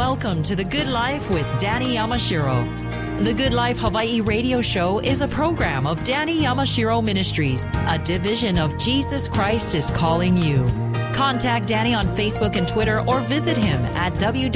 Welcome to The Good Life with Danny Yamashiro. The Good Life Hawaii radio show is a program of Danny Yamashiro Ministries, a division of Jesus Christ is Calling You. Contact Danny on Facebook and Twitter or visit him at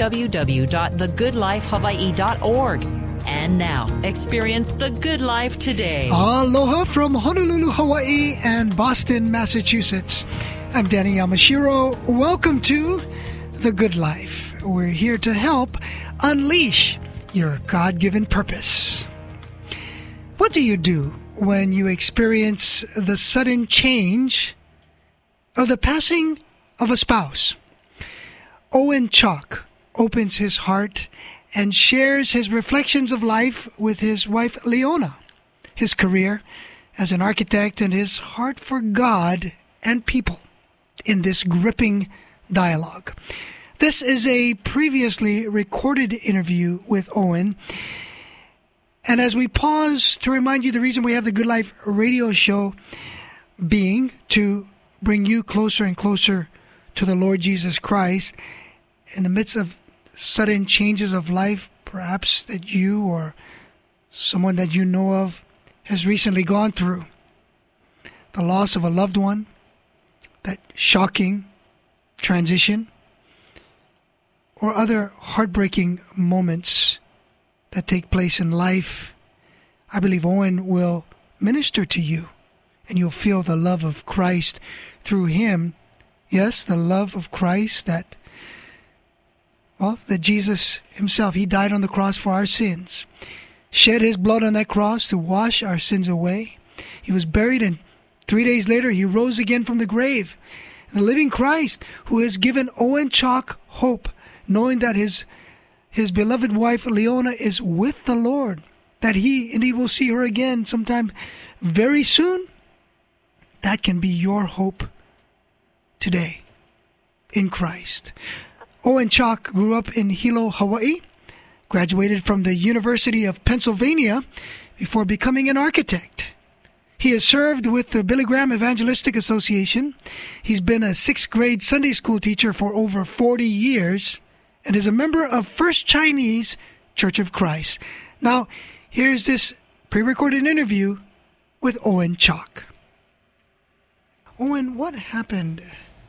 www.thegoodlifehawaii.org. And now, experience the good life today. Aloha from Honolulu, Hawaii and Boston, Massachusetts. I'm Danny Yamashiro. Welcome to The Good Life. We're here to help unleash your God-given purpose. What do you do when you experience the sudden change of the passing of a spouse? Owen Chalk opens his heart and shares his reflections of life with his wife Leona, his career as an architect, and his heart for God and people in this gripping dialogue. This is a previously recorded interview with Owen. And as we pause to remind you the reason we have the Good Life radio show being to bring you closer and closer to the Lord Jesus Christ in the midst of sudden changes of life, perhaps that you or someone that you know of has recently gone through. The loss of a loved one, that shocking transition, or other heartbreaking moments that take place in life. I believe Owen will minister to you, and you'll feel the love of Christ through him. Yes, the love of Christ that Jesus himself, he died on the cross for our sins, shed his blood on that cross to wash our sins away. He was buried, and 3 days later he rose again from the grave. And the living Christ who has given Owen Chalk hope, knowing that his beloved wife Leona is with the Lord, that he indeed will see her again sometime very soon. That can be your hope today in Christ. Owen Chalk grew up in Hilo, Hawaii, graduated from the University of Pennsylvania before becoming an architect. He has served with the Billy Graham Evangelistic Association. He's been a 6th grade Sunday school teacher for over 40 years and is a member of First Chinese Church of Christ. Now, here's this pre-recorded interview with Owen Chalk. Owen, what happened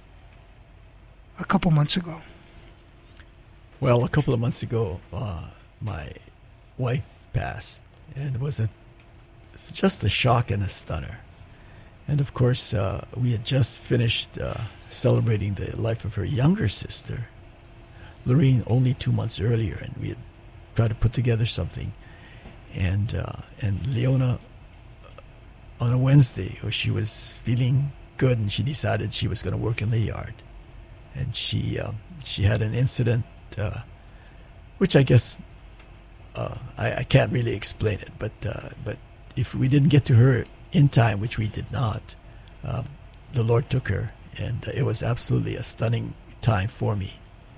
a couple months ago? Well, a couple of months ago, my wife passed, and it was just a shock and a stunner. And of course, we had just finished celebrating the life of her younger sister, Lorene, only 2 months earlier, and we had tried to put together something. And Leona, on a Wednesday, she was feeling good, and she decided she was going to work in the yard. And she had an incident, which I guess I can't really explain it, but if we didn't get to her in time, which we did not, the Lord took her, and it was absolutely a stunning time for me.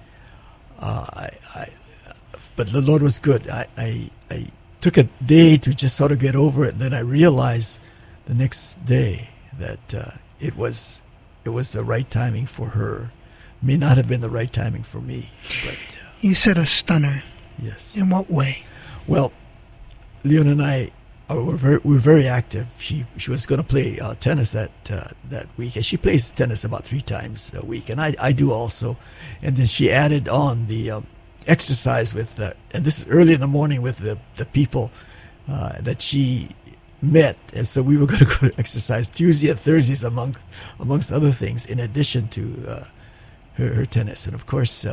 But the Lord was good. I took a day to just sort of get over it, and then I realized the next day that it was the right timing for her. May not have been the right timing for me, but you said a stunner. Yes. In what way? Well, Leon and I were very active. She was going to play tennis that week, and she plays tennis about 3 times a week, and I do also. And then she added on the exercise with, and this is early in the morning, with the people that she met, and so we were going to go exercise Tuesday and Thursdays amongst other things, in addition to her tennis. And of course,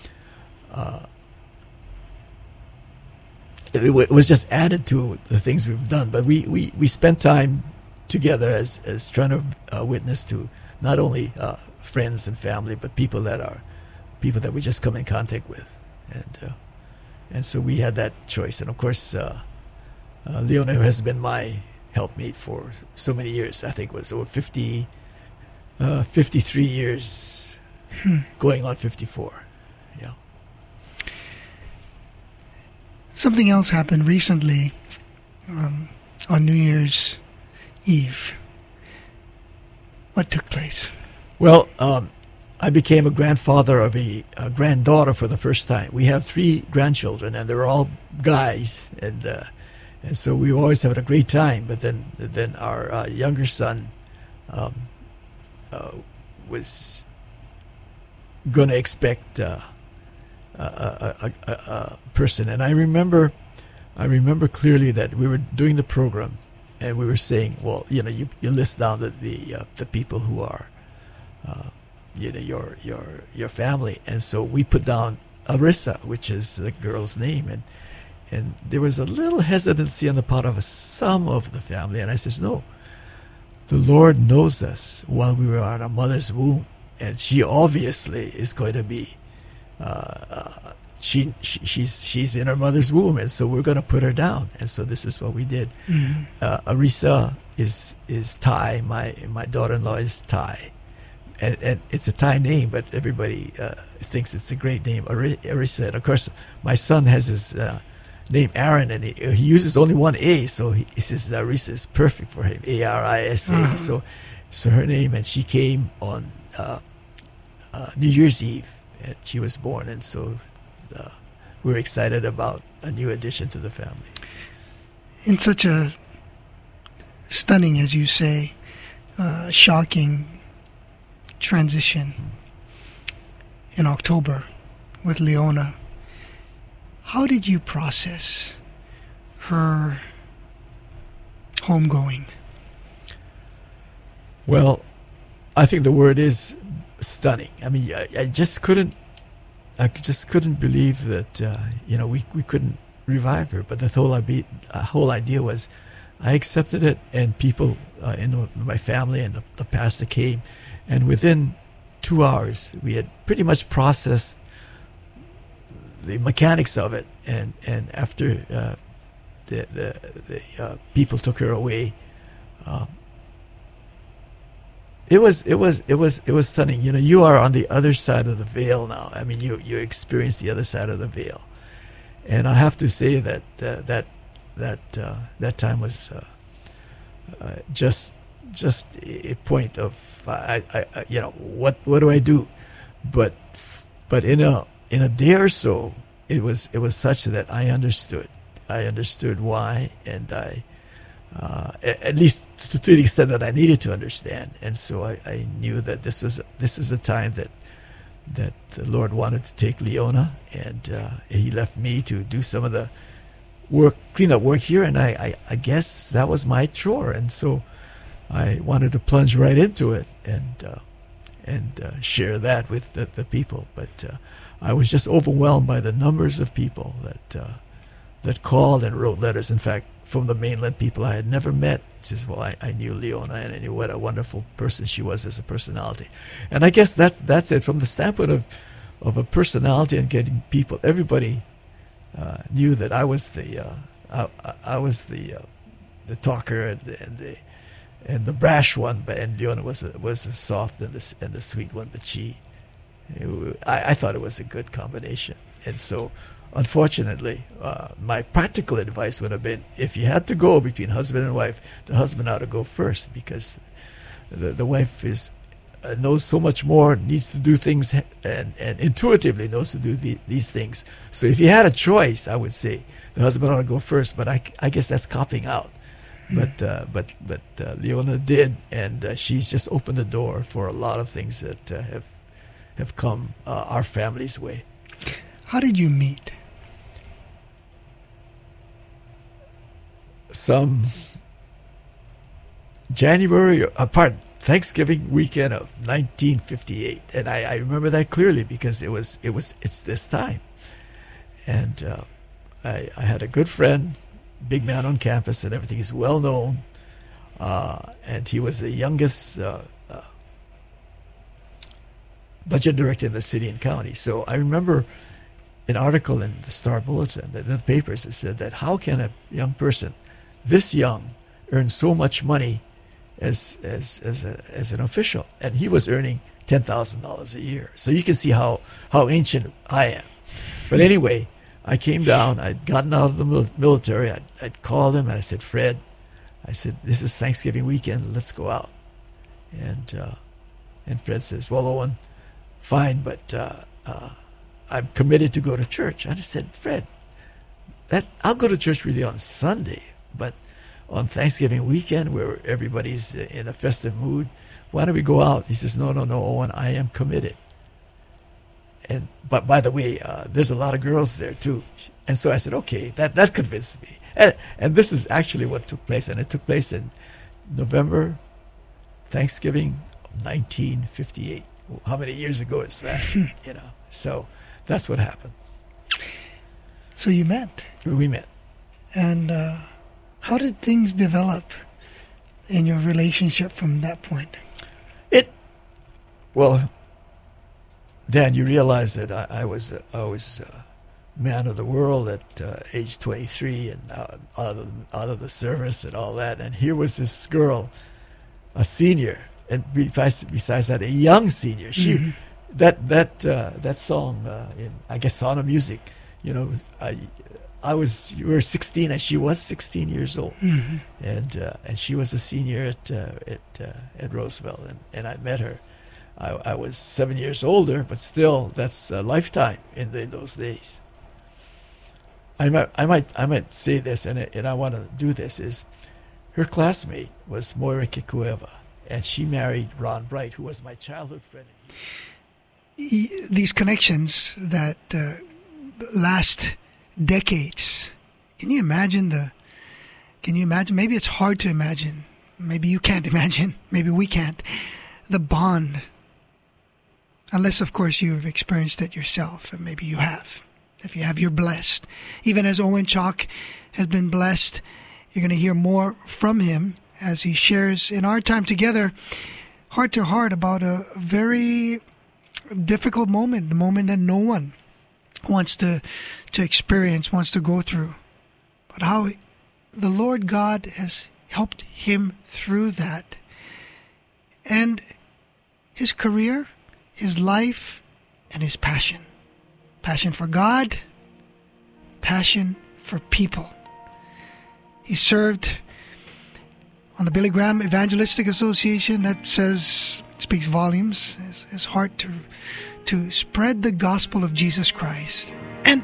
it was just added to the things we've done. But we spent time together as trying to witness to not only friends and family, but people that we just come in contact with, and so we had that choice. And of course, Leona has been my helpmate for so many years. I think it was over 53 years. Going on 54. Yeah. Something else happened recently on New Year's Eve. What took place? Well, I became a grandfather of a granddaughter for the first time. We have 3 grandchildren, and they're all guys, and so we always had a great time. But then our younger son was going to expect a person, and I remember clearly that we were doing the program, and we were saying, well, you list down the people who are your family, and so we put down Arissa, which is the girl's name, and there was a little hesitancy on the part of some of the family, and I says, no, the Lord knows us while we were in our mother's womb, and she obviously is going to be she's in her mother's womb, and so we're going to put her down, and so this is what we did. Arissa is Thai. My daughter-in-law is Thai. And it's a Thai name, but everybody thinks it's a great name, Arissa. And of course, my son has his name Aaron, and he uses only one A, so he says Arissa is perfect for him, Arisa. So her name, and she came on New Year's Eve, and she was born, and so we're excited about a new addition to the family. In such a stunning, as you say, shocking transition in October with Leona, how did you process her homegoing? Well, I think the word is stunning. I mean, I just couldn't believe that we couldn't revive her. But the whole idea was, I accepted it, and people in my family and the pastor came. And within 2 hours, we had pretty much processed the mechanics of it. And after the people took her away, it was stunning. You are on the other side of the veil now. I mean, you experience the other side of the veil, and I have to say that that time was just a point of what do I do, but in a day or so it was such that I understood why, and I at least to the extent that I needed to understand, and so I knew that this is a time that the Lord wanted to take Leona, and He left me to do some of the cleanup work here, and I guess that was my chore, and so I wanted to plunge right into it and share that with the people. But I was just overwhelmed by the numbers of people that called and wrote letters. In fact, from the mainland, people I had never met says, well, I knew Leona, and I knew what a wonderful person she was as a personality. And I guess that's it. From the standpoint of a personality and getting people, everybody knew that I was the talker and the brash one, and Leona was the soft and the sweet one. But I thought it was a good combination. And so, unfortunately, my practical advice would have been, if you had to go between husband and wife, the husband ought to go first, because the wife knows so much more, needs to do things, and intuitively knows to do these things. So if you had a choice, I would say the husband ought to go first. But I guess that's copping out. But Leona did, and she's just opened the door for a lot of things that have come our family's way. How did you meet? Thanksgiving weekend of 1958, and I remember that clearly because it's this time, and I had a good friend, big man on campus and everything. He's well known, and he was the youngest budget director in the city and county. So I remember an article in the Star Bulletin, the papers, that said that how can a young person this young earn so much money as an official? And he was earning $10,000 a year. So you can see how ancient I am. But anyway, I came down. I'd gotten out of the military. I'd called him and I said, Fred, I said, this is Thanksgiving weekend. Let's go out. And Fred says, well, Owen, fine, but I'm committed to go to church. I just said, Fred, I'll go to church with you on Sunday, but on Thanksgiving weekend where everybody's in a festive mood, why don't we go out? He says, no, Owen, I am committed. But by the way, there's a lot of girls there too. And so I said, okay, that convinced me. And this is actually what took place. And it took place in November, Thanksgiving of 1958. How many years ago is that? So that's what happened. So you met. We met. And how did things develop in your relationship from that point? Well, Dan, you realize that I was man of the world at age 23 and out of the service and all that. And here was this girl, a senior, and besides that, a young senior. She that song in, I guess, Sound of Music. You were 16 and she was 16 years old, and she was a senior at Roosevelt, and I met her. I was 7 years older, but still, that's a lifetime in those days. I might say this, and I want to do this, is her classmate was Moira Kikueva, and she married Ron Bright, who was my childhood friend. These connections that last decades, can you imagine? Maybe it's hard to imagine. Maybe you can't imagine. Maybe we can't. The bond. Unless, of course, you've experienced it yourself, and maybe you have. If you have, you're blessed. Even as Owen Chalk has been blessed, you're going to hear more from him as he shares in our time together, heart to heart, about a very difficult moment, the moment that no one wants to experience, wants to go through. But how the Lord God has helped him through that. And his career, his life, and his passion. Passion for God, passion for people. He served on the Billy Graham Evangelistic Association. That speaks volumes. His heart to spread the gospel of Jesus Christ. And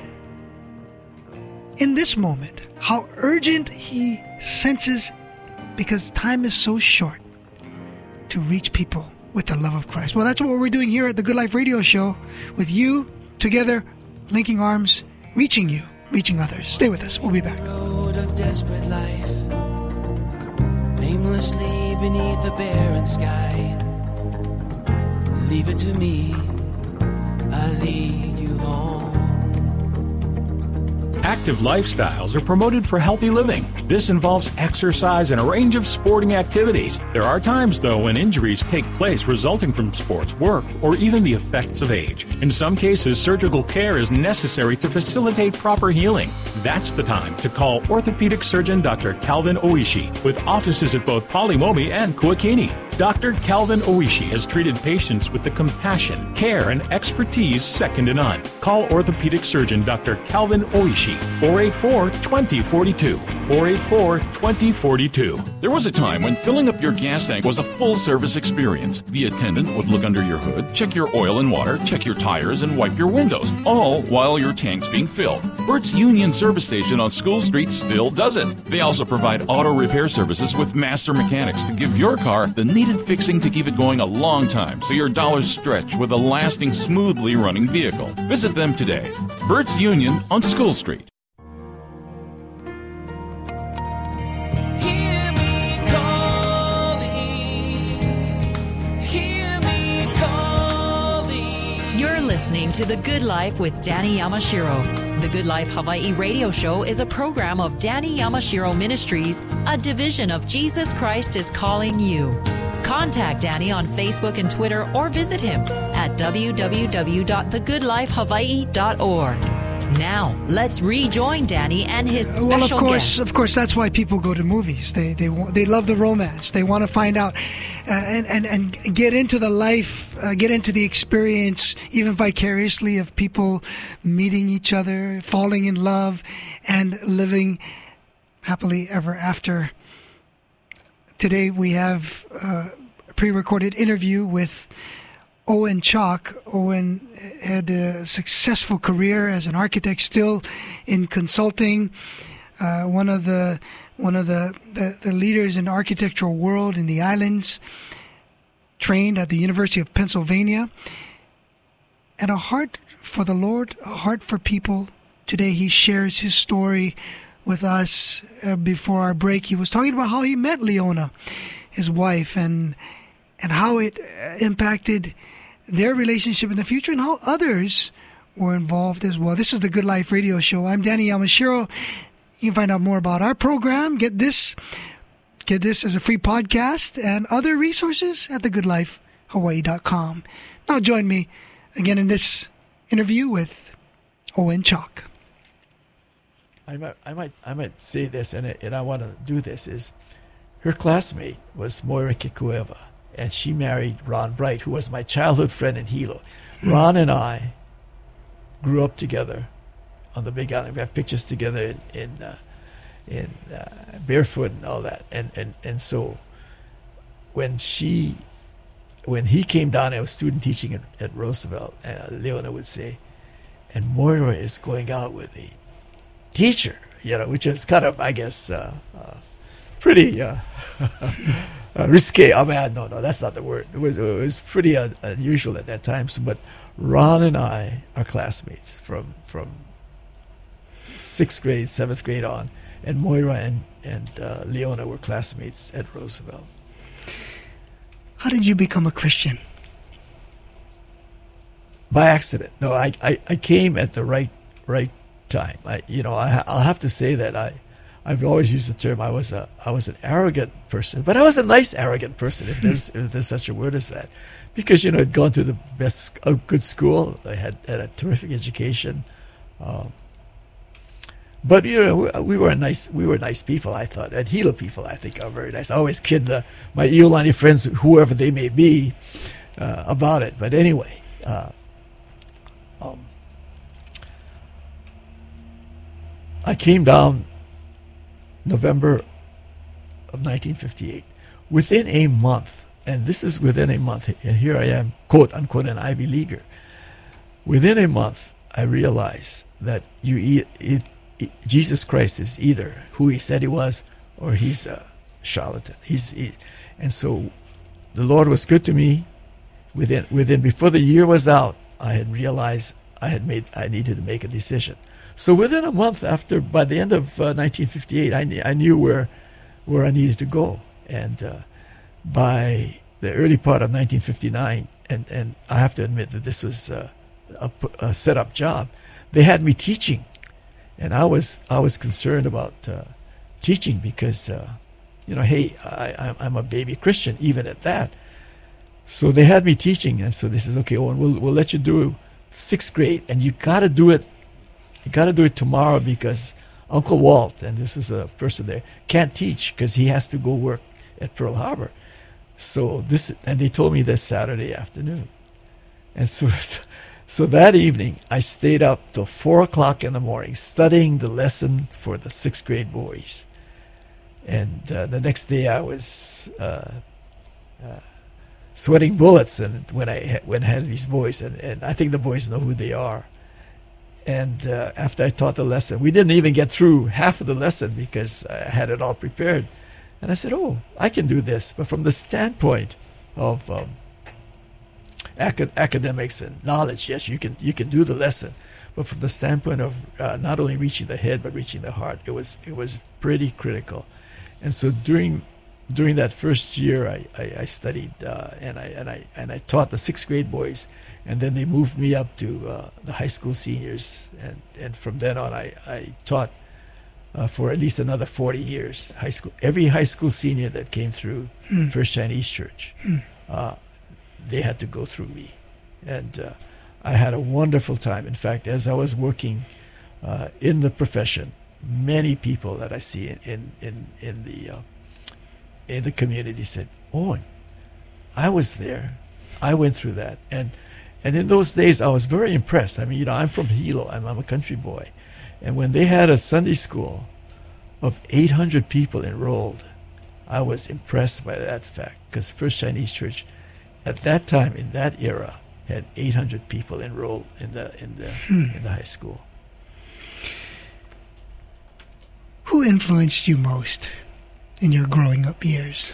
in this moment, how urgent he senses, because time is so short, to reach people with the love of Christ. Well, that's what we're doing here at the Good Life Radio Show, with you together, linking arms, reaching you, reaching others. Stay with us. We'll be back. Road of desperate life, aimlessly beneath the barren sky. Leave it to me, I'll lead you home. Active lifestyles are promoted for healthy living. This involves exercise and a range of sporting activities. There are times, though, when injuries take place resulting from sports, work, or even the effects of age. In some cases, surgical care is necessary to facilitate proper healing. That's the time to call orthopedic surgeon Dr. Calvin Oishi, with offices at both Polimomi and Kuakini. Dr. Calvin Oishi has treated patients with the compassion, care, and expertise second to none. Call orthopedic surgeon Dr. Calvin Oishi, 484-2042, 484-2042. There was a time when filling up your gas tank was a full-service experience. The attendant would look under your hood, check your oil and water, check your tires, and wipe your windows, all while your tank's being filled. Burt's Union Service Station on School Street still does it. They also provide auto repair services with master mechanics to give your car the needed fixing to keep it going a long time, so your dollars stretch with a lasting, smoothly running vehicle. Visit them today. Burt's Union on School Street. Listening to The Good Life with Danny Yamashiro. The Good Life Hawaii Radio Show is a program of Danny Yamashiro Ministries, a division of Jesus Christ is Calling You. Contact Danny on Facebook and Twitter, or visit him at www.thegoodlifehawaii.org. Now, let's rejoin Danny and his special guests. Of course, that's why people go to movies. They love the romance. They want to find out and get into the life, get into the experience, even vicariously, of people meeting each other, falling in love, and living happily ever after. Today we have a pre-recorded interview with Owen Chalk. Owen had a successful career as an architect, still in consulting. One of the leaders in the architectural world in the islands. Trained at the University of Pennsylvania. And a heart for the Lord, a heart for people. Today he shares his story with us. Before our break, he was talking about how he met Leona, his wife, and how it impacted their relationship in the future and how others were involved as well. This is the Good Life Radio Show. I'm Danny Yamashiro. You can find out more about our program. Get this as a free podcast and other resources at thegoodlifehawaii.com. Now join me again in this interview with Owen Chalk. I might say this, and I want to do this, is her classmate was Moira Kikueva, and she married Ron Bright, who was my childhood friend in Hilo. Ron and I grew up together on the Big Island. We have pictures together in barefoot and all that. And so when he came down, I was student teaching at Roosevelt, Leona would say, and Moira is going out with a teacher, which is kind of, I guess, pretty risque. I mean, no, that's not the word. It was pretty unusual at that time. So, but Ron and I are classmates from 6th grade, 7th grade on, and Moira and Leona were classmates at Roosevelt. How did you become a Christian? By accident. No, I came at the right time. I'll have to say that I've always used the term I was an arrogant person, but I was a nice arrogant person, if there's such a word as that, because I'd gone to the best good school. I had a terrific education, but we were nice people. I thought, and Hilo people, I think, are very nice. I always kid my Iolani friends, whoever they may be, about it. But anyway. I came down November of 1958. Within a month, and this is within a month, and here I am, quote unquote, an Ivy Leaguer. Within a month, I realized that Jesus Christ is either who he said he was, or he's a charlatan. And so the Lord was good to me. Within before the year was out, I had realized I needed to make a decision. So within a month by the end of 1958, I knew where I needed to go. And by the early part of 1959, and I have to admit that this was a set-up job, they had me teaching, and I was concerned about teaching because hey, I'm a baby Christian even at that. So they had me teaching, and so they said, okay, Owen, we'll let you do 6th grade, and you got to do it. You got to do it tomorrow because Uncle Walt, and this is a person there, can't teach because he has to go work at Pearl Harbor. And they told me this Saturday afternoon. And so that evening, I stayed up till 4 o'clock in the morning studying the lesson for the 6th grade boys. And the next day I was sweating bullets and when I had these boys, and I think the boys know who they are. And after I taught the lesson, we didn't even get through half of the lesson because I had it all prepared. And I said, oh, I can do this. But from the standpoint of academics and knowledge, yes, you can do the lesson. But from the standpoint of not only reaching the head but reaching the heart, it was pretty critical. And so during that first year, I studied and I taught the 6th grade boys. And then they moved me up to the high school seniors, and from then on, I taught for at least another 40 years. Every high school senior that came through First Chinese Church, they had to go through me, and I had a wonderful time. In fact, as I was working in the profession, many people that I see in the community said, "Owen, I was there. I went through that." And in those days, I was very impressed. I mean, I'm from Hilo. I'm a country boy. And when they had a Sunday school of 800 people enrolled, I was impressed by that fact. Because First Chinese Church, at that time, in that era, had 800 people enrolled in the high school. Who influenced you most in your growing up years?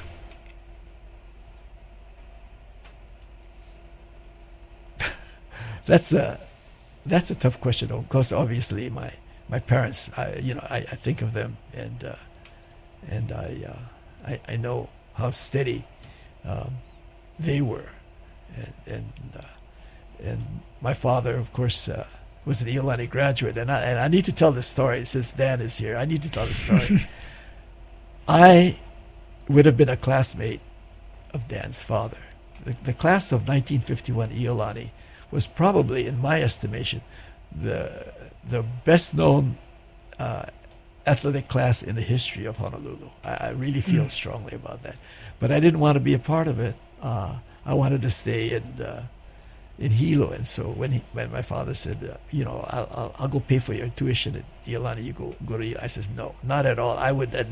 That's a tough question, because obviously my parents, I think of them, and I know how steady they were, and my father, of course, was an Iolani graduate, and I need to tell this story since Dan is here. I need to tell the story. I would have been a classmate of Dan's father. The class of 1951 Iolani was probably, in my estimation, the best known athletic class in the history of Honolulu. I really feel strongly about that. But I didn't want to be a part of it. I wanted to stay in Hilo, and so when my father said, I'll go pay for your tuition at Iolani, you go to Hilo. I says, no, not at all. I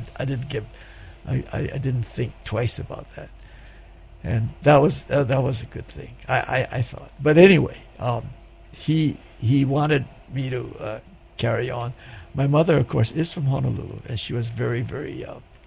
didn't think twice about that. And that was a good thing, I thought. But anyway, he wanted me to carry on. My mother, of course, is from Honolulu, and she was very, very.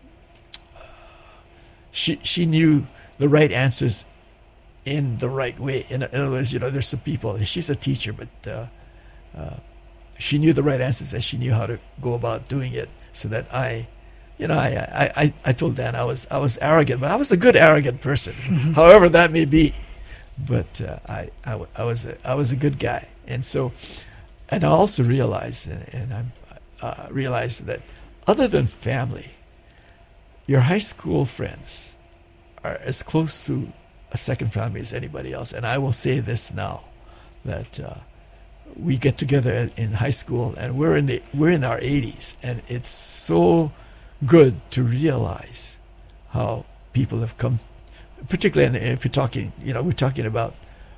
She knew the right answers in the right way. In other words, there's some people. She's a teacher, but she knew the right answers, and she knew how to go about doing it, so that I told Dan I was arrogant, but I was a good arrogant person, however that may be. But I was a good guy, and I also realized, and I realized that other than family, your high school friends are as close to a second family as anybody else. And I will say this now, that we get together in high school, and we're in our 80s, and it's so good to realize how people have come, particularly if you're talking, we're talking about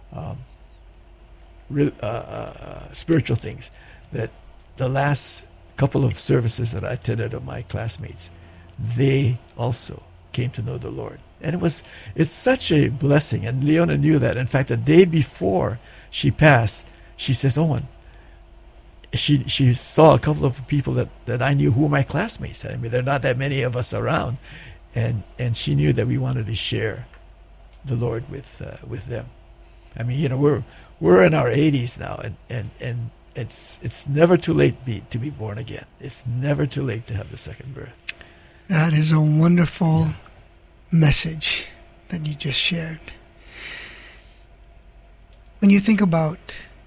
spiritual things, that the last couple of services that I attended of my classmates, they also came to know the Lord. And it's such a blessing. And Leona knew that. In fact, the day before she passed, she says, Owen, she saw a couple of people that I knew who were my classmates. I mean, there are not that many of us around. And she knew that we wanted to share the Lord with them. I mean, we're in our 80s now, and it's never too late to be born again. It's never too late to have the second birth. That is a wonderful message that you just shared. When you think about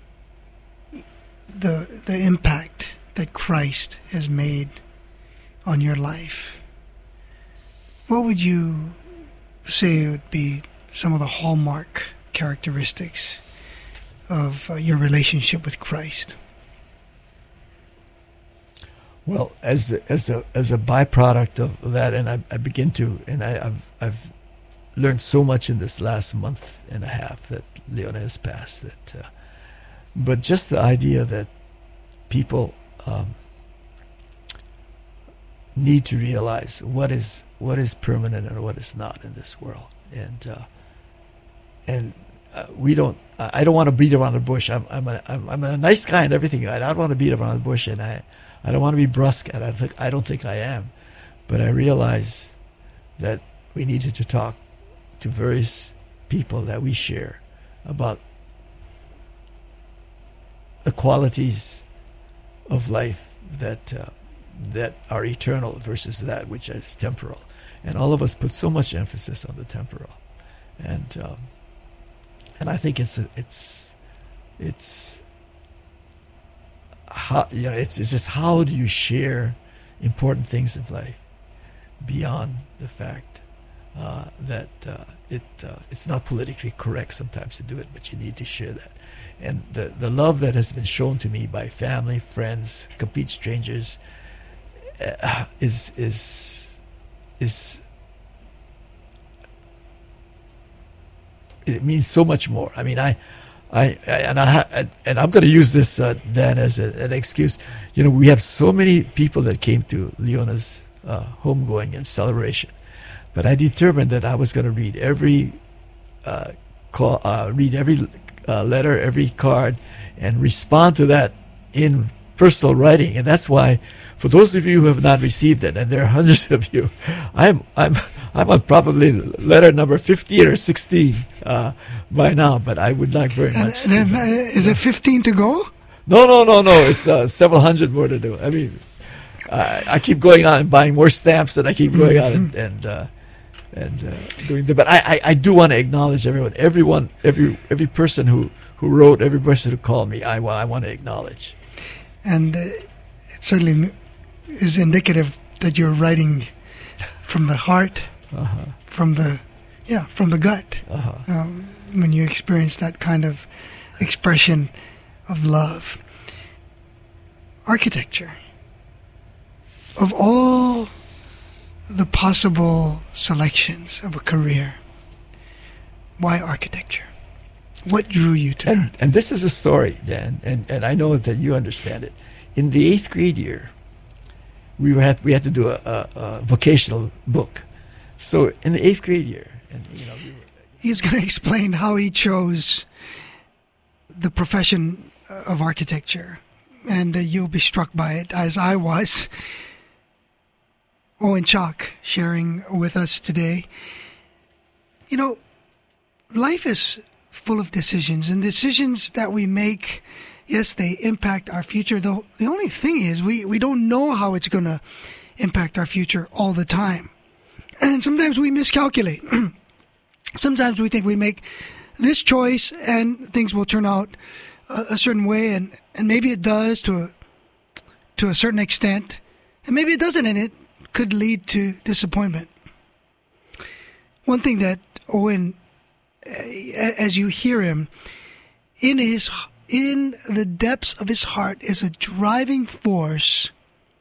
the impact that Christ has made on your life, what would you say would be some of the hallmark characteristics of your relationship with Christ? Well, as a byproduct of that, and I begin to, and I've learned so much in this last month and a half that Leona has passed. But just the idea that people need to realize what is permanent and what is not in this world, and we don't. I don't want to beat around the bush. I'm a nice guy and everything. I don't want to beat around the bush, and I don't want to be brusque, and I don't think I am. But I realize that we needed to talk to various people that we share about the qualities of life that are eternal versus that which is temporal. And all of us put so much emphasis on the temporal. And I think it's how, it's just how do you share important things of life beyond the fact that it's not politically correct sometimes to do it, but you need to share that. And the love that has been shown to me by family, friends, complete strangers is it means so much more. I mean, and I'm going to use this Dan as an excuse. We have so many people that came to Leona's homegoing and celebration, but I determined that I was going to read every letter, every card, and respond to that in personal writing. And that's why, for those of you who have not received it, and there are hundreds of you, I'm on probably letter number 15 or 16 by now, but I would like very much. And is it 15 to go? No. It's several hundred more to do. I mean, I keep going on and buying more stamps, and I keep going on and doing that. But I do want to acknowledge everyone, every person who wrote, every person who called me. I want to acknowledge. And it certainly is indicative that you're writing from the heart, from the gut. When you experience that kind of expression of love. Architecture. Of all the possible selections of a career, why architecture? What drew you to that? And this is a story, Dan, and I know that you understand it. In the 8th grade year, we had to do a vocational book. So in the 8th grade year, and he's going to explain how he chose the profession of architecture, and you'll be struck by it, as I was. Owen Chock sharing with us today. Life is full of decisions, and decisions that we make, yes, they impact our future, though the only thing is we don't know how it's going to impact our future all the time. And sometimes we miscalculate. Sometimes we think we make this choice and things will turn out a certain way, and maybe it does to a certain extent, and maybe it doesn't, and it could lead to disappointment. One thing that Owen, as you hear him, in the depths of his heart is a driving force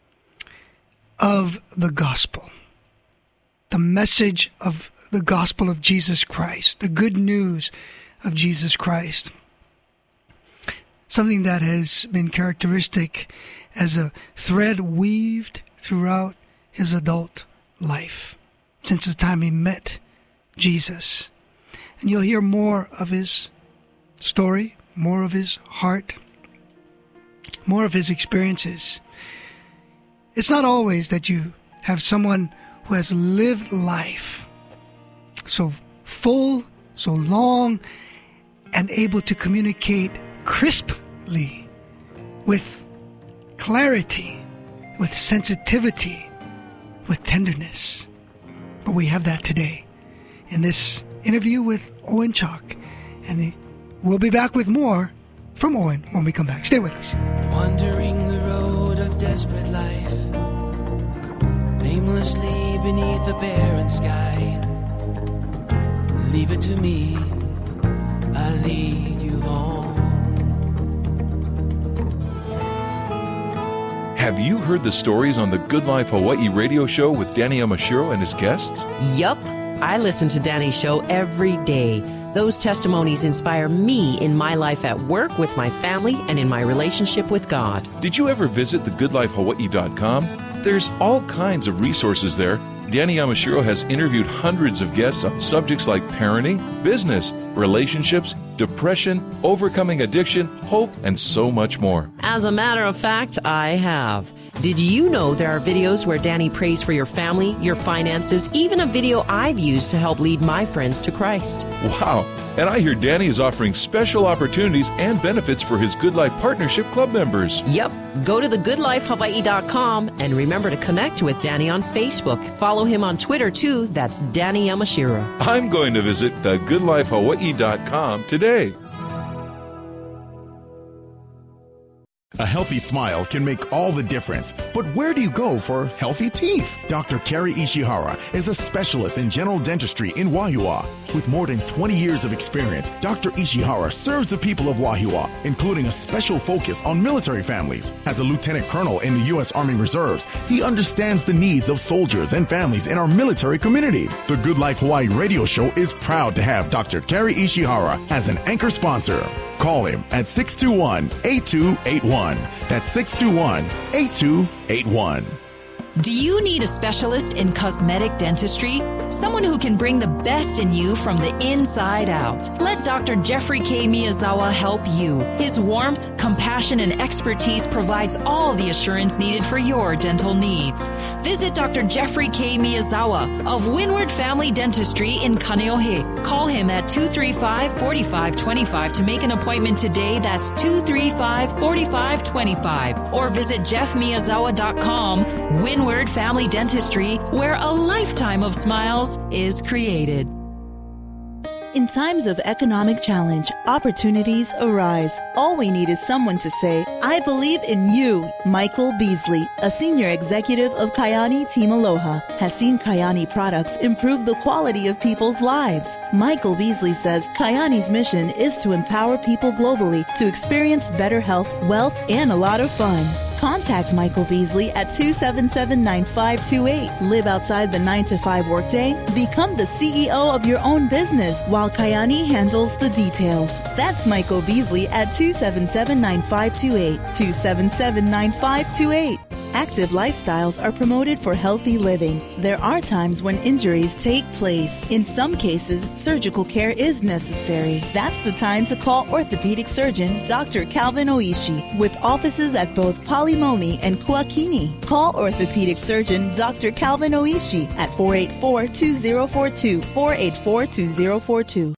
of the gospel, the message of the gospel of Jesus Christ, the good news of Jesus Christ. Something that has been characteristic as a thread weaved throughout his adult life since the time he met Jesus. And you'll hear more of his story, more of his heart, more of his experiences. It's not always that you have someone who has lived life so full, so long, and able to communicate crisply, with clarity, with sensitivity, with tenderness. But we have that today in this interview with Owen Chock, and we'll be back with more from Owen when we come back. Stay with us. Wandering the road of desperate life, aimlessly beneath the barren sky. Leave it to me, I'll lead you home. Have you heard the stories on the Good Life Hawaii radio show with Danny Yamashiro and his guests? Yup. I listen to Danny's show every day. Those testimonies inspire me in my life at work, with my family, and in my relationship with God. Did you ever visit thegoodlifehawaii.com? There's all kinds of resources there. Danny Yamashiro has interviewed hundreds of guests on subjects like parenting, business, relationships, depression, overcoming addiction, hope, and so much more. As a matter of fact, I have. Did you know there are videos where Danny prays for your family, your finances, even a video I've used to help lead my friends to Christ? Wow. And I hear Danny is offering special opportunities and benefits for his Good Life Partnership Club members. Yep. Go to thegoodlifehawaii.com and remember to connect with Danny on Facebook. Follow him on Twitter, too. That's Danny Yamashiro. I'm going to visit thegoodlifehawaii.com today. A healthy smile can make all the difference. But where do you go for healthy teeth? Dr. Kerry Ishihara is a specialist in general dentistry in Wahiawa. With more than 20 years of experience, Dr. Ishihara serves the people of Wahiawa, including a special focus on military families. As a lieutenant colonel in the U.S. Army Reserves, he understands the needs of soldiers and families in our military community. The Good Life Hawaii radio show is proud to have Dr. Kerry Ishihara as an anchor sponsor. Call him at 621-8281. That's 621-8281. Do you need a specialist in cosmetic dentistry? Someone who can bring the best in you from the inside out. Let Dr. Jeffrey K. Miyazawa help you. His warmth, compassion, and expertise provides all the assurance needed for your dental needs. Visit Dr. Jeffrey K. Miyazawa of Windward Family Dentistry in Kaneohe. Call him at 235-4525 to make an appointment today. That's 235-4525. Or visit jeffmiyazawa.com. Windward Family Dentistry, where a lifetime of smiles is created. In times of economic challenge, opportunities arise. All we need is someone to say, I believe in you. Michael Beasley, a senior executive of Kayani Team Aloha, has seen Kayani products improve the quality of people's lives. Michael Beasley says Kayani's mission is to empower people globally to experience better health, wealth, and a lot of fun. Contact Michael Beasley at 277-9528. Live outside the 9-to-5 workday. Become the CEO of your own business while Kayani handles the details. That's Michael Beasley at 277-9528. 277-9528. Active lifestyles are promoted for healthy living. There are times when injuries take place. In some cases, surgical care is necessary. That's the time to call orthopedic surgeon Dr. Calvin Oishi with offices at both Palimomi and Kuakini. Call orthopedic surgeon Dr. Calvin Oishi at 484-2042, 484-2042.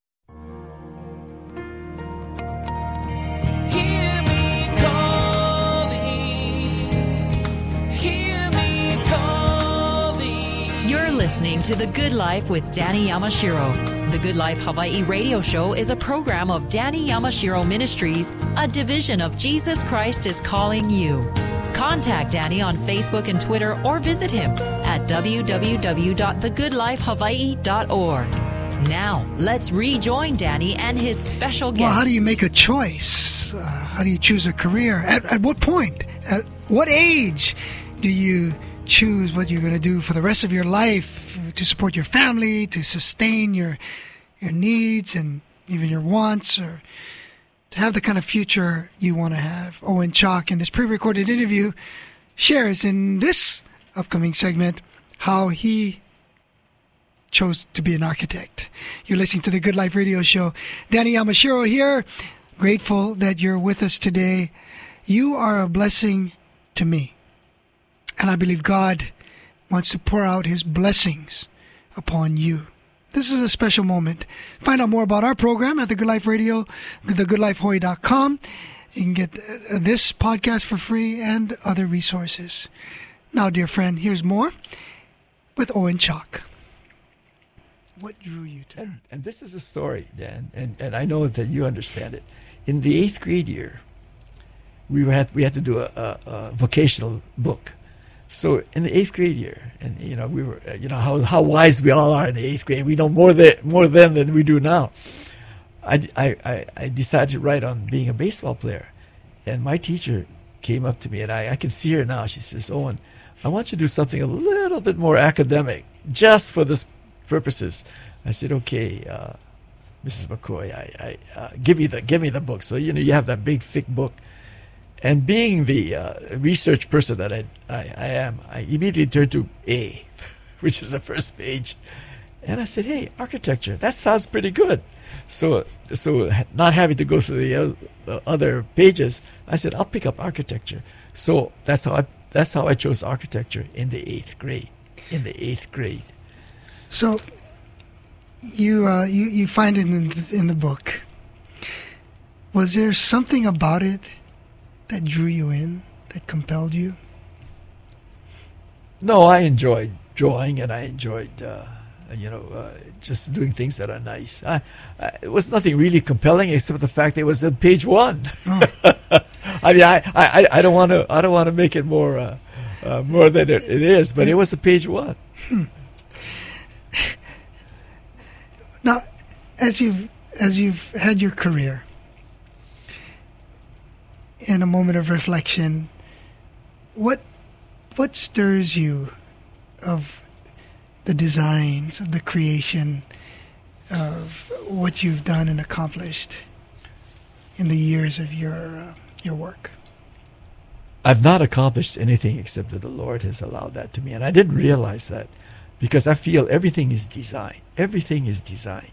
Listening to The Good Life with Danny Yamashiro. The Good Life Hawaii radio show is a program of Danny Yamashiro Ministries, a division of Jesus Christ is Calling You. Contact Danny on Facebook and Twitter or visit him at www.thegoodlifehawaii.org. Now, let's rejoin Danny and his special guest. Well, how do you make a choice? How do you choose a career? At what point? At what age do you choose what you're going to do for the rest of your life to support your family, to sustain your needs and even your wants, or to have the kind of future you want to have? Owen Chalk, in this pre-recorded interview, shares in this upcoming segment how he chose to be an architect. You're listening to the Good Life Radio Show. Danny Yamashiro here. Grateful that you're with us today. You are a blessing to me. And I believe God wants to pour out His blessings upon you. This is a special moment. Find out more about our program at The Good Life Radio, thegoodlifehawaii.com. You can get this podcast for free and other resources. Now, dear friend, here's more with Owen Chalk. What drew you to that? And this is a story, Dan, and I know that you understand it. In the 8th grade year, we had to do a vocational book. So in the 8th grade year, and we were, how wise we all are in the 8th grade. We know more then than we do now. I decided to write on being a baseball player, and my teacher came up to me, and I can see her now. She says, "Owen, I want you to do something a little bit more academic, just for this purposes." I said, "Okay, Mrs. McCoy, give me the book." So you have that big thick book. And being the research person that I am, I immediately turned to A, which is the first page. And I said, "Hey, architecture, that sounds pretty good." So not having to go through the other pages, I said, "I'll pick up architecture." So that's how I chose architecture in the 8th grade. So you find it in the book. Was there something about it that drew you in, that compelled you? No, I enjoyed drawing, and I enjoyed, just doing things that are nice. It was nothing really compelling except the fact that it was on page 1. Oh. I mean, I don't want to make it more than it is, but it was the page 1. Now, as you've had your career, in a moment of reflection, what stirs you of the designs, of the creation, of what you've done and accomplished in the years of your work? I've not accomplished anything except that the Lord has allowed that to me. And I didn't realize that because I feel everything is design. Everything is design.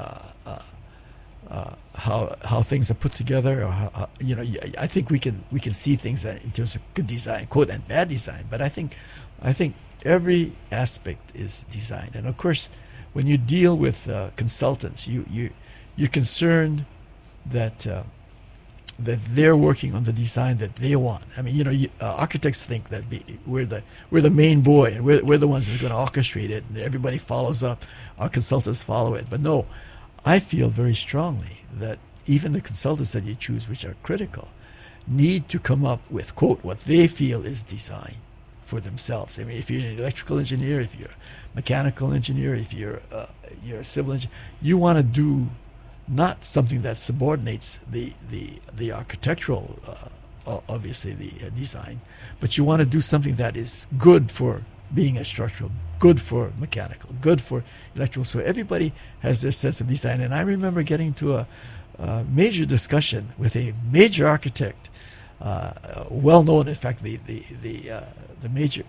How things are put together, or how, I think we can see things in terms of good design, quote, and bad design. But I think every aspect is design. And of course, when you deal with consultants, you're concerned that they're working on the design that they want. I mean, architects think that we're the main boy, and we're the ones that are going to orchestrate it, and everybody follows up. Our consultants follow it. But no, I feel very strongly that even the consultants that you choose, which are critical, need to come up with, quote, what they feel is design for themselves. I mean, if you're an electrical engineer, if you're a mechanical engineer, if you're a civil engineer, you want to do not something that subordinates the architectural, obviously the design, but you want to do something that is good for being a structural, good for mechanical, good for electrical. So everybody has their sense of design. And I remember getting into a major discussion with a major architect, well known, in fact, the major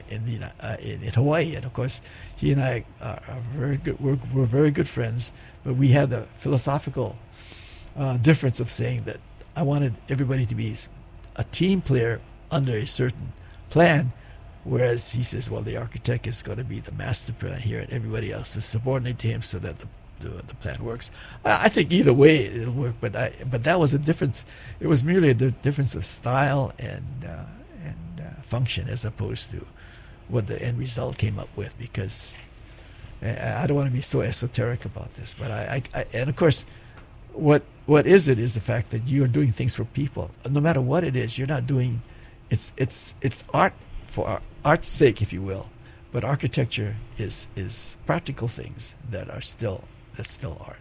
in Hawaii. And of course, he and I are very good. We're very good friends. But we had a philosophical difference of saying that I wanted everybody to be a team player under a certain plan, whereas he says, well, the architect is going to be the master plan here, and everybody else is subordinate to him so that the plan works. I think either way it'll work, but that was a difference. It was merely a difference of style and function, as opposed to what the end result came up with. Because I don't want to be so esoteric about this, but I and of course, what is it is the fact that you are doing things for people. No matter what it is, you're not doing. It's art for art's sake, if you will, but architecture is practical things that's still art.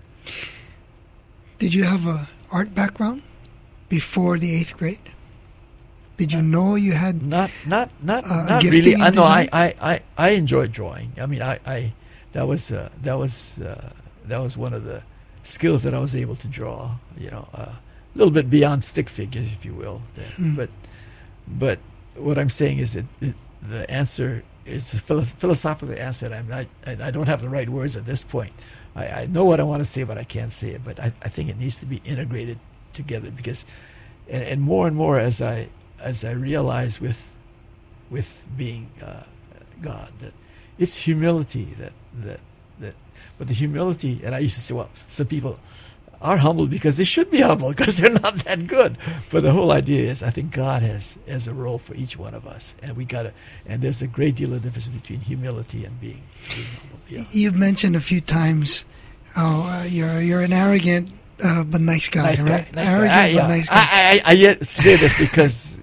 Did you have a art background before the 8th grade? Did you know you had not really? No, I enjoyed drawing. I mean, that was one of the skills that I was able to draw. A little bit beyond stick figures, if you will. But what I'm saying is that the answer is a philosophical answer. I don't have the right words at this point. I know what I want to say, but I can't say it. But I think it needs to be integrated together, because, and more as I realize with being God, that it's humility but the humility, and I used to say, well, some people are humble because they should be humble because they're not that good. But the whole idea is, I think God has a role for each one of us, and and there's a great deal of difference between humility and being humble. Yeah. You've mentioned a few times how you're an arrogant but nice guy. Nice right? guy. Nice arrogant guy. but nice guy. I yet say this because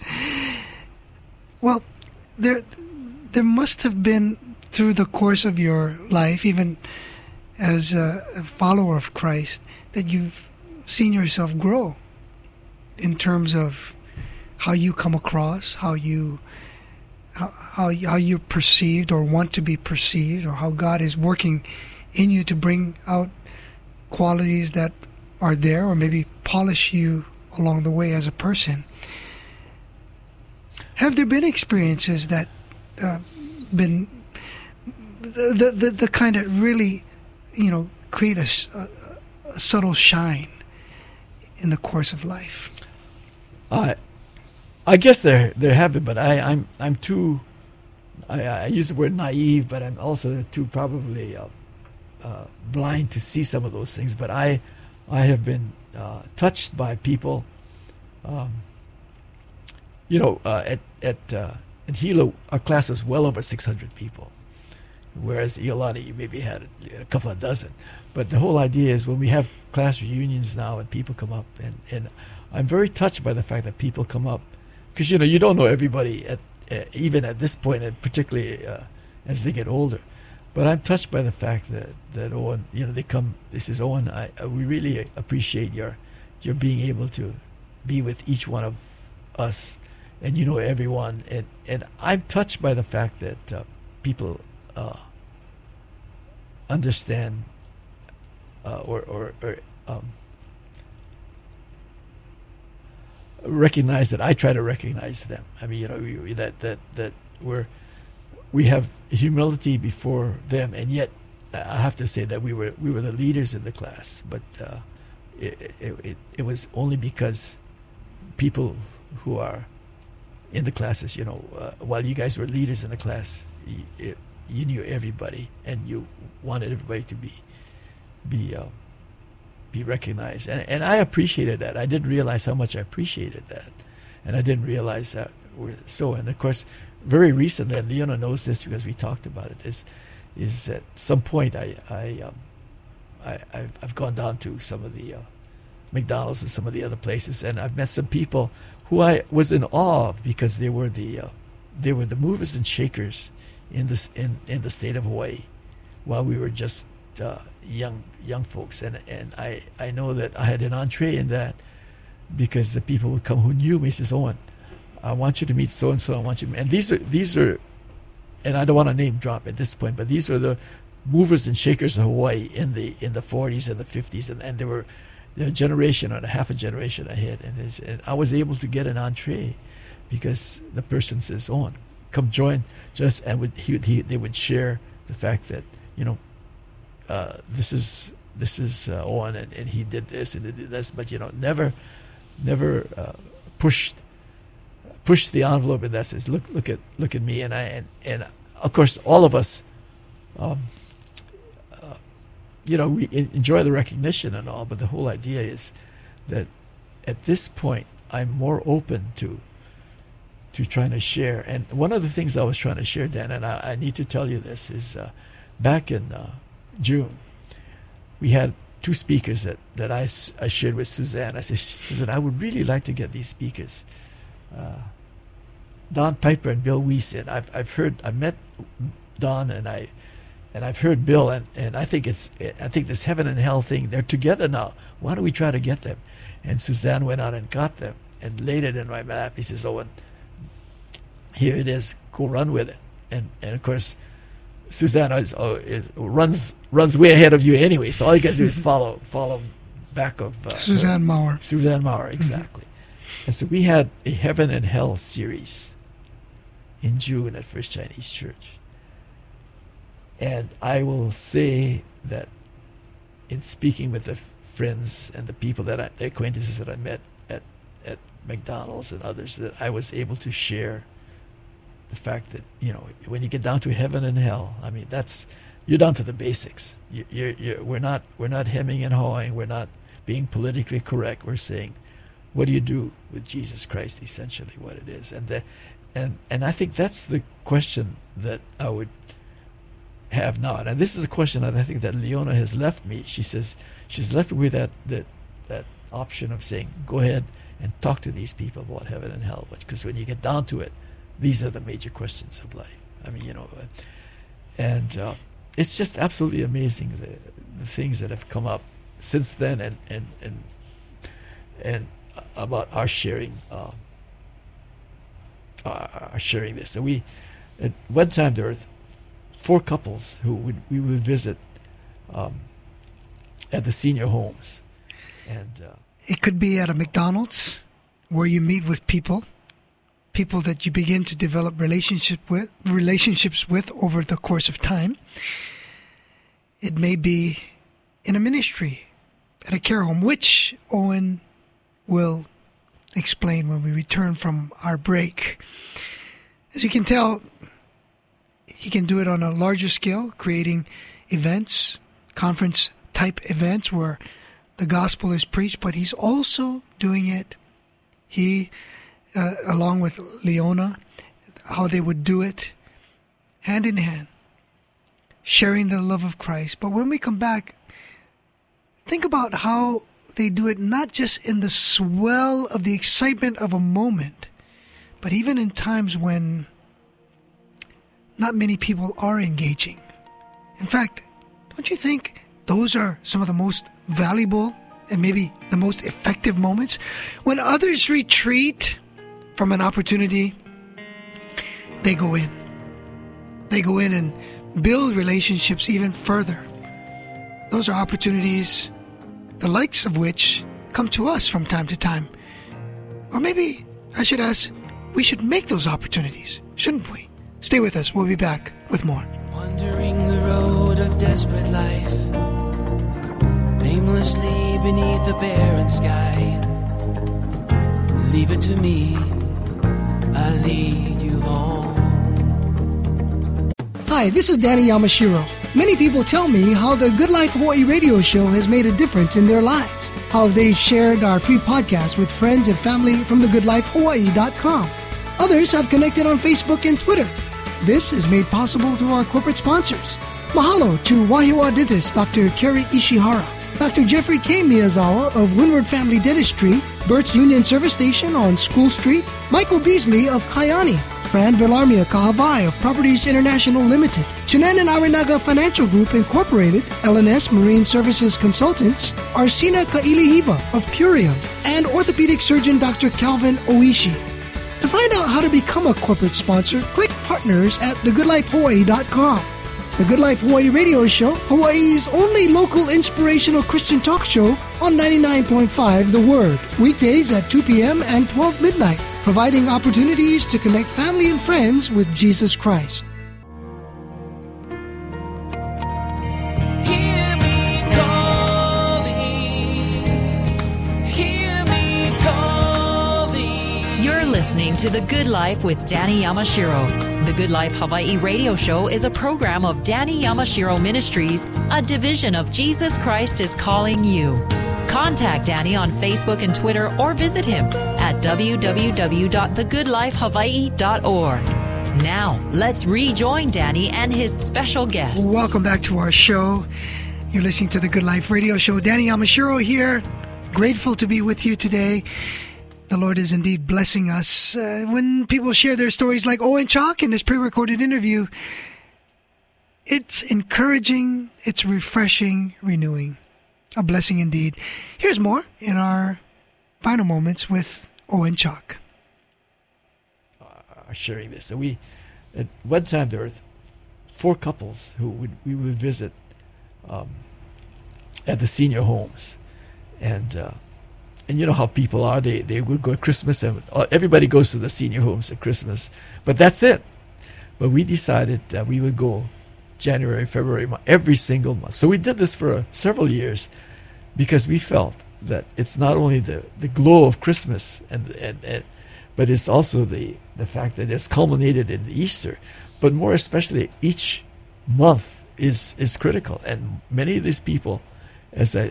Well, there must have been, through the course of your life, even as a follower of Christ, that you've seen yourself grow in terms of how you come across, how you're perceived or want to be perceived, or how God is working in you to bring out qualities that are there, or maybe polish you along the way as a person. Have there been experiences that been the kind that really, create a subtle shine in the course of life? I guess there have been, but I'm too. I use the word naive, but I'm also too probably blind to see some of those things. But I have been touched by people. At Hilo, our class was well over 600 people, whereas Iolani, you maybe had a couple of dozen. But the whole idea is, when we have class reunions now and people come up, and I'm very touched by the fact that people come up, because you don't know everybody even at this point, and particularly as they get older. But I'm touched by the fact that Owen, they come. They says, Owen, we really appreciate your being able to be with each one of us, and everyone, and I'm touched by the fact that people understand recognize that I try to recognize them. I mean, that we have humility before them, and yet I have to say that we were the leaders in the class. But it was only because people who are in the classes, while you guys were leaders in the class, you knew everybody, and you wanted everybody to be recognized, and I appreciated that. I didn't realize how much I appreciated that, and I didn't realize that so. And of course, very recently, and Leona knows this because we talked about it. Is at some point I've gone down to some of the McDonald's and some of the other places, and I've met some people who I was in awe of because they were the movers and shakers in the state of Hawaii, while we were just young folks, and I know that I had an entree in that because the people would come who knew me. Says, Owen, I want you to meet so and so. I want you, and these are, and I don't want to name drop at this point, but these were the movers and shakers of Hawaii in the 40s and the 50s, and they were a generation or half a generation ahead, and I was able to get an entree because the person says, Owen, come join just, and they would share the fact that this is Owen, and he did this and he did this, but never pushed the envelope, and that says look at me, and of course all of us we enjoy the recognition and all, but the whole idea is that at this point I'm more open to trying to share. And one of the things I was trying to share, Dan, and I need to tell you this, is back in June, we had two speakers that I shared with Suzanne. I said, Suzanne, I would really like to get these speakers, Don Piper and Bill Weiss. And I've met Don, and I've heard Bill, and I think this heaven and hell thing, they're together now. Why don't we try to get them? And Suzanne went out and got them and laid it in my lap. He says, Owen, here it is, go run with it. And of course, Suzanne runs way ahead of you anyway, so all you got to do is follow back of Suzanne Maurer. Suzanne Maurer, exactly. And so we had a Heaven and Hell series in June at First Chinese Church. And I will say that in speaking with the friends and the people the acquaintances that I met at McDonald's and others, that I was able to share the fact that when you get down to heaven and hell, I mean you're down to the basics. We're not hemming and hawing. We're not being politically correct. We're saying, what do you do with Jesus Christ? Essentially, what it is, and I think that's the question that I would have now. And this is a question that I think that Leona has left me. She says she's left me with that option of saying, go ahead and talk to these people about heaven and hell, because when you get down to it, these are the major questions of life. I mean, and it's just absolutely amazing the things that have come up since then, and about our sharing this. So at one time there were 4 couples who we would visit at the senior homes, and it could be at a McDonald's where you meet with people that you begin to develop relationships with over the course of time. It may be in a ministry, at a care home, which Owen will explain when we return from our break. As you can tell, he can do it on a larger scale, creating events, conference-type events where the gospel is preached, but he's also doing it, along with Leona, how they would do it hand in hand, sharing the love of Christ. But when we come back, think about how they do it not just in the swell of the excitement of a moment, but even in times when not many people are engaging. In fact, don't you think those are some of the most valuable and maybe the most effective moments? When others retreat from an opportunity, they go in. They go in and build relationships even further. Those are opportunities, the likes of which come to us from time to time. Or maybe I should ask, we should make those opportunities, shouldn't we? Stay with us. We'll be back with more. Wandering the road of desperate life, aimlessly beneath the barren sky. Leave it to me, I'll lead you home. Hi, this is Danny Yamashiro. Many people tell me how the Good Life Hawaii radio show has made a difference in their lives. How they've shared our free podcast with friends and family from thegoodlifehawaii.com. Others have connected on Facebook and Twitter. This is made possible through our corporate sponsors. Mahalo to Wahiawa dentist Dr. Kerry Ishihara, Dr. Jeffrey K. Miyazawa of Windward Family Dentistry, Burt's Union Service Station on School Street, Michael Beasley of Kayani, Fran Villarmia Kahavai of Properties International Limited, Chinan and Arinaga Financial Group Incorporated, LNS Marine Services Consultants, Arsina Kailihiva of Purium, and orthopedic surgeon Dr. Calvin Oishi. To find out how to become a corporate sponsor, click Partners at thegoodlifehawaii.com. The Good Life Hawaii radio show, Hawaii's only local inspirational Christian talk show on 99.5 The Word, weekdays at 2 p.m. and 12 midnight, providing opportunities to connect family and friends with Jesus Christ. Hear me calling. You're listening to The Good Life with Danny Yamashiro. The Good Life Hawaii radio show is a program of Danny Yamashiro Ministries, a division of Jesus Christ is Calling You. Contact Danny on Facebook and Twitter or visit him at www.thegoodlifehawaii.org. Now, let's rejoin Danny and his special guests. Welcome back to our show. You're listening to the Good Life radio show. Danny Yamashiro here. Grateful to be with you today. The Lord is indeed blessing us. When people share their stories like Owen Chalk in this pre-recorded interview, it's encouraging, it's refreshing, renewing. A blessing indeed. Here's more in our final moments with Owen Chalk. Sharing this. So at one time there were 4 couples who we would visit at the senior homes, and you know how people are. They would go at Christmas, and everybody goes to the senior homes at Christmas, but that's it. But we decided that we would go January, February, every single month. So we did this for several years because we felt that it's not only the glow of Christmas and but it's also the fact that it's culminated in Easter. But more especially, each month is critical. And many of these people, as I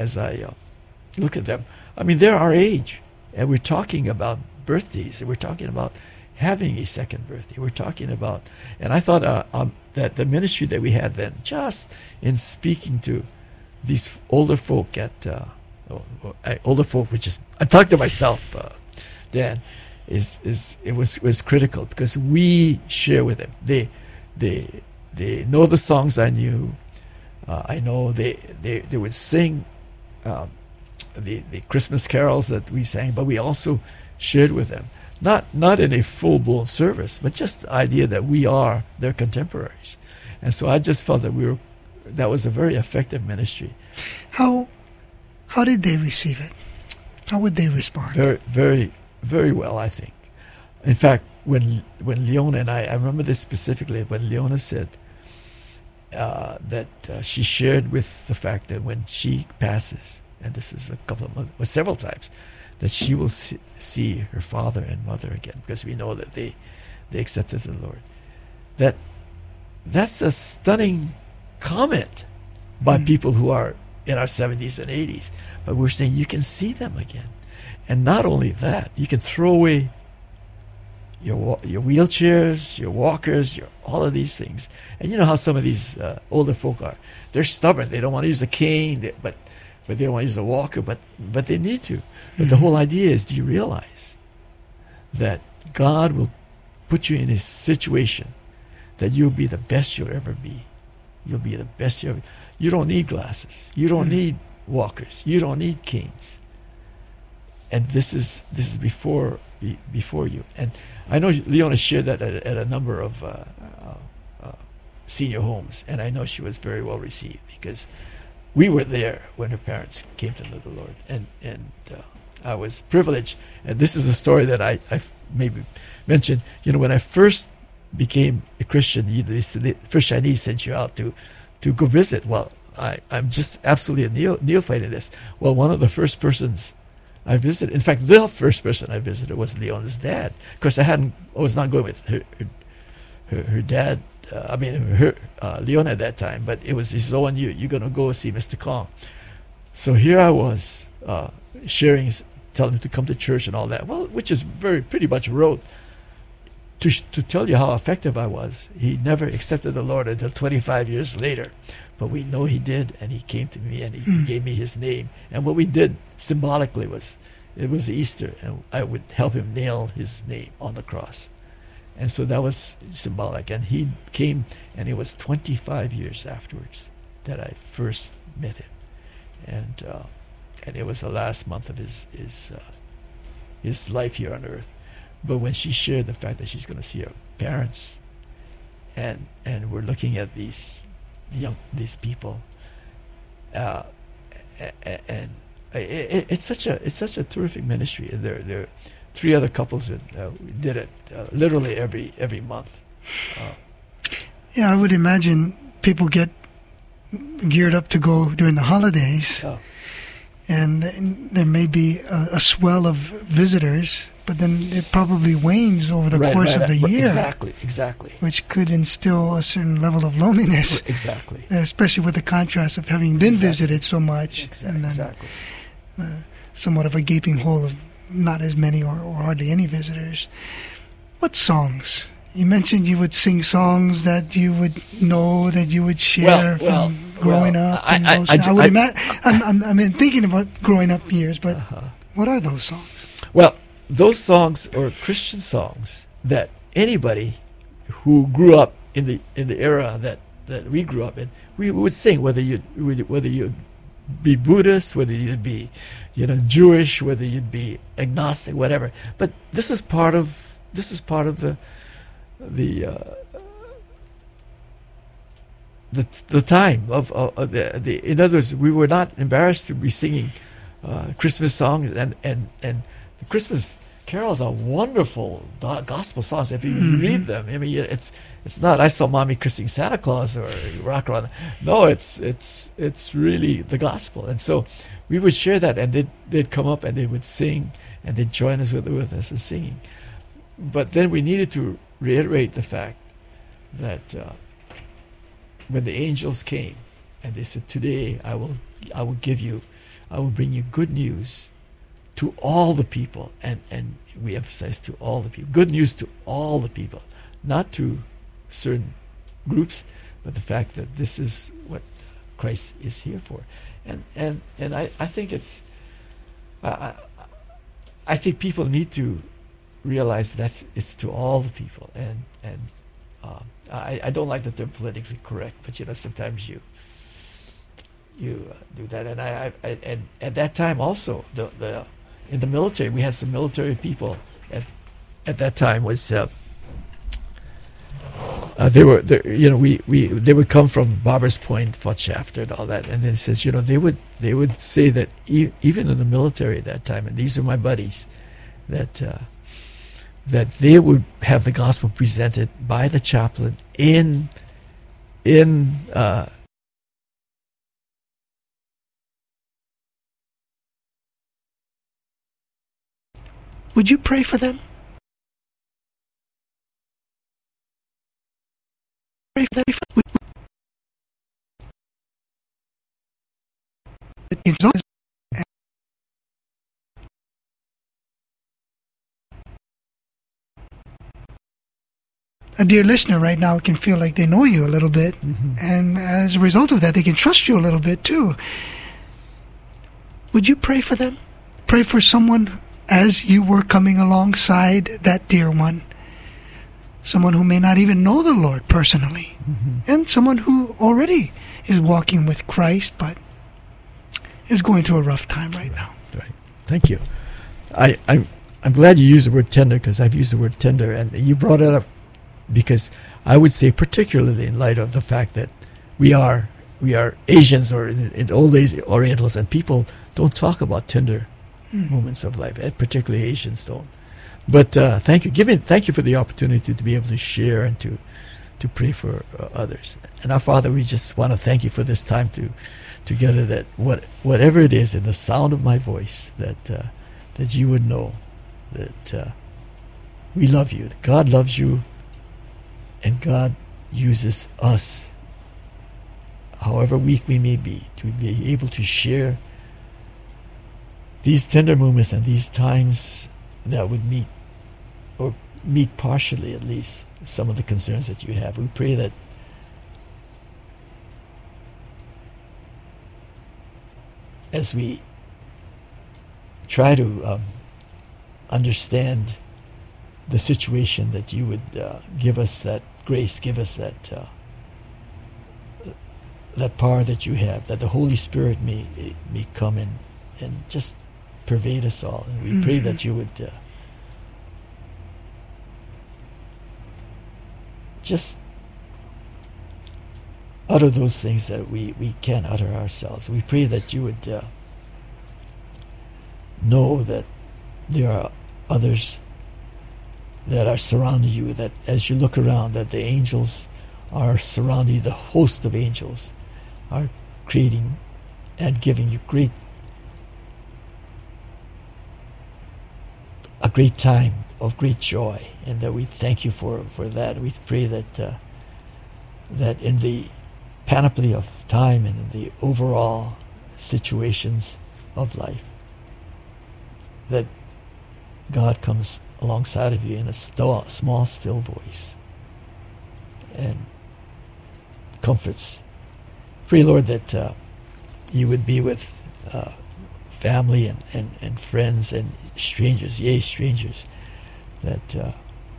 look at them, I mean, they're our age, and we're talking about birthdays, and we're talking about having a second birthday. We're talking about, and I thought that the ministry that we had then, just in speaking to these older folk older folk, which is, I talk to myself, Dan, it was critical because we share with them. They know the songs I knew. I know they would sing the Christmas carols that we sang, but we also shared with them, not in a full-blown service, but just the idea that we are their contemporaries. And so I just felt that that was a very effective ministry. How did they receive it? How would they respond? Very, very, very well, I think. In fact, when Leona and I remember this specifically, when Leona said that she shared with the fact that when she passes, and this is a couple of months, well, several times, that she will see her father and mother again, because we know that they accepted the Lord. That's a stunning comment by people who are in our 70s and 80s. But we're saying you can see them again. And not only that, you can throw away your wheelchairs, your walkers, all of these things. And you know how some of these older folk are. They're stubborn. They don't want to use a cane, but they don't want to use a walker, but they need to. But the whole idea is, do you realize that God will put you in a situation that you'll be the best you'll ever be? You'll be the best you ever. You don't need glasses. You don't need walkers. You don't need canes. And this is before you. And I know Leona shared that at a number of senior homes, and I know she was very well received because we were there when her parents came to know the Lord, and privileged. And this is a story that I've maybe mentioned. When I first became a Christian, the first Chinese sent you out to go visit. Well, I'm just absolutely a neophyte in this. Well, one of the first persons I visited, in fact, the first person I visited was Leona's dad. Of course, I was not going with her dad. Leona at that time, but it was his own. You're going to go see Mr. Kong. So here I was sharing, telling him to come to church and all that. Well, which is pretty much rote. To tell you how effective I was, he never accepted the Lord until 25 years later. But we know he did, and he came to me and he gave me his name. And what we did symbolically was Easter, and I would help him nail his name on the cross. And so that was symbolic. And he came, and it was 25 years afterwards that I first met him. And it was the last month of his life here on earth. But when she shared the fact that she's going to see her parents, and we're looking at these people, and it's such a terrific ministry. And there are 3 other couples that did it literally every month. I would imagine people get geared up to go during the holidays, and there may be a swell of visitors. But then it probably wanes over the course of the year. Exactly. Which could instill a certain level of loneliness. Exactly. Especially with the contrast of having been visited so much. Exactly. Somewhat of a gaping hole of not as many or hardly any visitors. What songs? You mentioned you would sing songs that you would know, that you would share from growing up. I'm thinking about growing up years, but what are those songs? Well, those songs are Christian songs that anybody who grew up in the era that we grew up in, we would sing, whether you'd be Buddhist, whether you'd be Jewish, whether you'd be agnostic, whatever. But this is part of the time of the. In other words, we were not embarrassed to be singing Christmas songs, and the Christmas carols are wonderful gospel songs. If you read them, I mean, it's not "I Saw Mommy Kissing Santa Claus" or "Rock Around." No, it's really the gospel. And so we would share that, and they'd come up and they would sing, and they'd join us with us in singing. But then we needed to reiterate the fact that when the angels came and they said, "Today I will bring you good news to all the people," and we emphasize to all the people. Good news to all the people, not to certain groups, but the fact that this is what Christ is here for. And I think I think people need to realize that it's to all the people. And I don't like that they're politically correct, but sometimes you do that. And I at that time also in the military, we had some military people at that time. They would come from Barbers Point, Fort Shafter, and all that. And then it says, they would say that even in the military at that time, and these are my buddies, that they would have the gospel presented by the chaplain in Would you pray for them? Pray for them. A dear listener right now can feel like they know you a little bit, and as a result of that, they can trust you a little bit too. Would you pray for them? Pray for someone as you were coming alongside that dear one, someone who may not even know the Lord personally, and someone who already is walking with Christ but is going through a rough time right now. Right. Thank you. I'm glad you used the word tender, because I've used the word tender, and you brought it up because I would say, particularly in light of the fact that we are Asians, or in old days Orientals, and people don't talk about tender moments of life, and particularly Asians don't. But thank you. Thank you for the opportunity to be able to share and to pray for others. And our Father, we just want to thank you for this time together, that whatever it is in the sound of my voice, that you would know that we love you. God loves you, and God uses us, however weak we may be, to be able to share these tender moments and these times that would meet partially at least some of the concerns that you have. We pray that as we try to understand the situation, that you would give us that grace, give us that power that you have, that the Holy Spirit may come in and just pervade us all. And we pray that you would just utter those things that we can't utter ourselves. We pray that you would know that there are others that are surrounding you, that as you look around, that the angels are surrounding you, the host of angels are creating and giving you a great time of great joy, and that we thank you for that. We pray that that in the panoply of time and in the overall situations of life, that God comes alongside of you in a small, still voice and comforts. Pray, Lord, that you would be with family and friends and strangers, strangers, that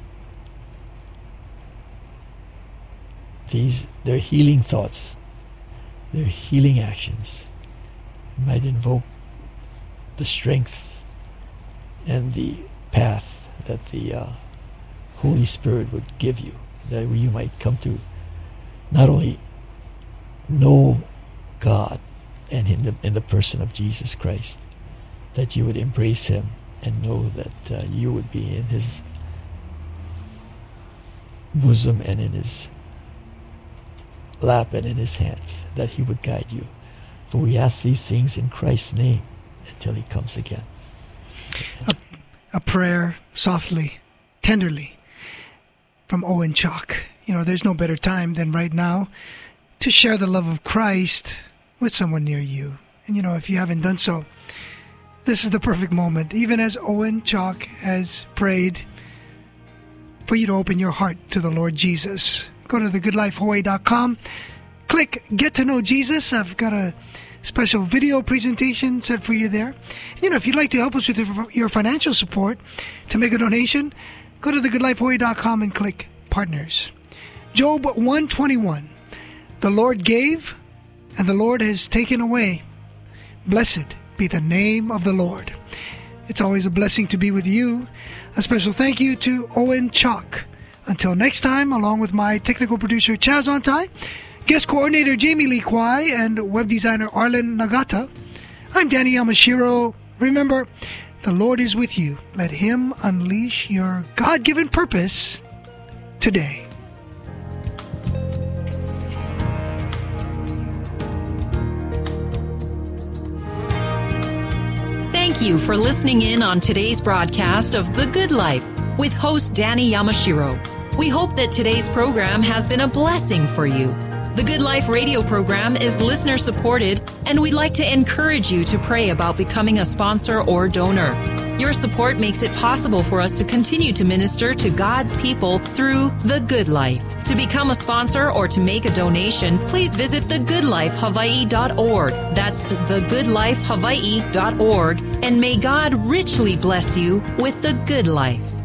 their healing thoughts, their healing actions might invoke the strength and the path that the Holy Spirit would give you, that you might come to not only know God and in the person of Jesus Christ, that you would embrace him and know that you would be in his bosom and in his lap and in his hands, that he would guide you. For we ask these things in Christ's name until he comes again. A prayer softly, tenderly, from Owen Chalk. There's no better time than right now to share the love of Christ with someone near you. And if you haven't done so, this is the perfect moment, even as Owen Chalk has prayed, for you to open your heart to the Lord Jesus. Go to thegoodlifehawaii.com, click Get to Know Jesus. I've got a special video presentation set for you there. And if you'd like to help us with your financial support, to make a donation, go to thegoodlifehawaii.com and click Partners. Job 1:21. The Lord gave, and the Lord has taken away. Blessed be the name of the Lord. It's always a blessing to be with you. A special thank you to Owen Chalk. Until next time, along with my technical producer Chaz Ontai, guest coordinator Jamie Lee Kwai, and web designer Arlen Nagata, I'm Danny Yamashiro. Remember, the Lord is with you. Let him unleash your God-given purpose today. Thank you for listening in on today's broadcast of The Good Life with host Danny Yamashiro. We hope that today's program has been a blessing for you. The Good Life radio program is listener supported, and we'd like to encourage you to pray about becoming a sponsor or donor. Your support makes it possible for us to continue to minister to God's people through The Good Life. To become a sponsor or to make a donation, please visit thegoodlifehawaii.org. That's thegoodlifehawaii.org, and may God richly bless you with the good life.